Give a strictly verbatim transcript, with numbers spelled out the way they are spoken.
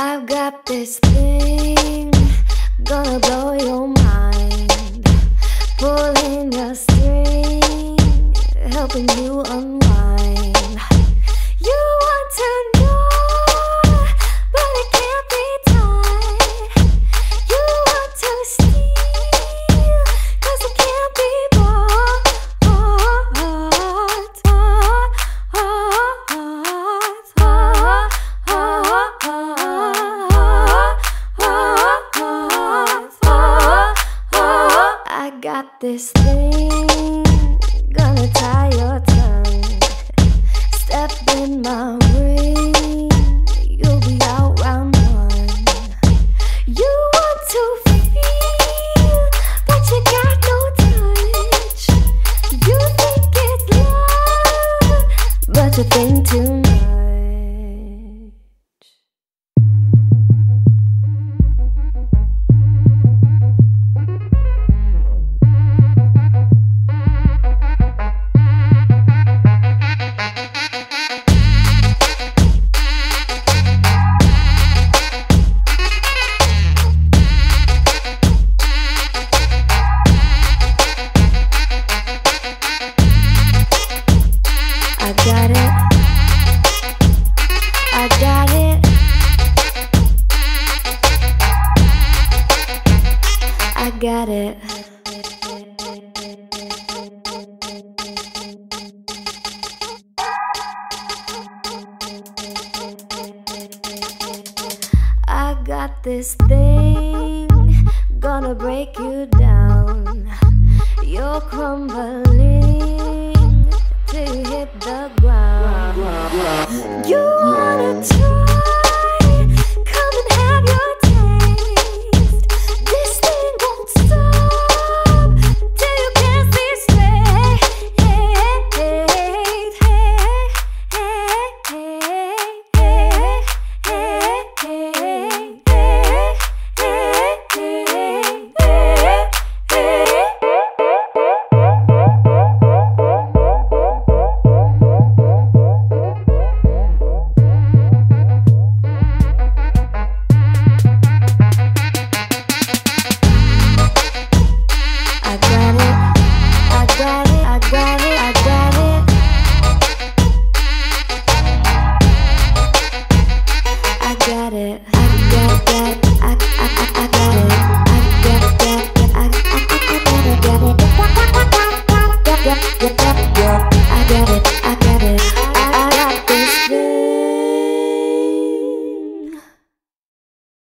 I've got this thing, gonna blow your mind. Pulling your string, helping you unwind. You want to know, but it can't be tied. You want to steal, cause it can't be bought. I got this thing, gonna tie your tongue. Step in my ring, you'll be out round one. You want to feel, but you got no touch. You think it's love, but you think too much. I got it, I got it, I got it. I got this thing, gonna break you down. You're crumbling till you hit the ground. You wanna try